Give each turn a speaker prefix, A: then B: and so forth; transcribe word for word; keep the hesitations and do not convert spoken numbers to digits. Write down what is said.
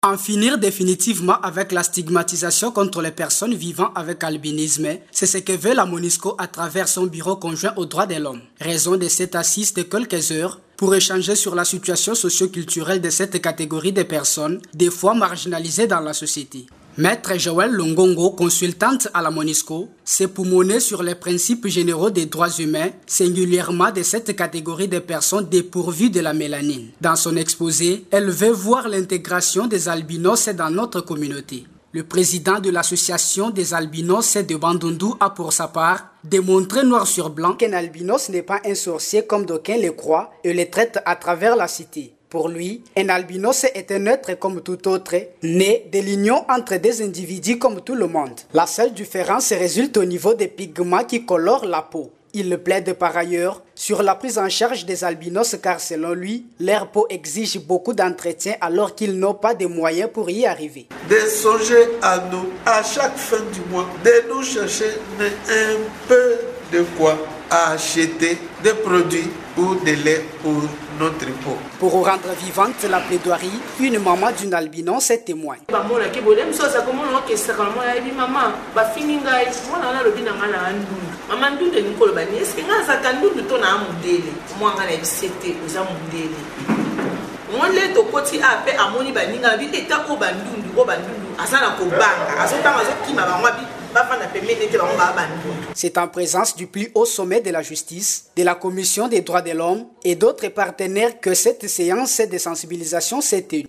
A: En finir définitivement avec la stigmatisation contre les personnes vivant avec albinisme, c'est ce que veut la MONUSCO à travers son bureau conjoint aux droits de l'homme. Raison de cette assise de quelques heures pour échanger sur la situation socio-culturelle de cette catégorie de personnes, des fois marginalisées dans la société. Maître Joël Longongo, consultante à la MONUSCO, s'est poumonée sur les principes généraux des droits humains, singulièrement de cette catégorie de personnes dépourvues de la mélanine. Dans son exposé, elle veut voir l'intégration des albinos dans notre communauté. Le président de l'association des albinos de Bandundu a pour sa part démontré noir sur blanc qu'un albinos n'est pas un sorcier comme d'aucuns le croient et le traitent à travers la cité. Pour lui, un albinos est un être comme tout autre, né de l'union entre des individus comme tout le monde. La seule différence résulte au niveau des pigments qui colorent la peau. Il plaide par ailleurs sur la prise en charge des albinos car selon lui, leur peau exige beaucoup d'entretien alors qu'ils n'ont pas de moyens pour y arriver.
B: De songer à nous, à chaque fin du mois, de nous chercher un peu de quoi acheter des produits ou de lait pour notre peau.
A: Pour rendre vivante la plaidoirie, une maman d'une albinos est témoin. C'est en présence du plus haut sommet de la justice, de la Commission des droits de l'homme et d'autres partenaires que cette séance de sensibilisation s'est tenue.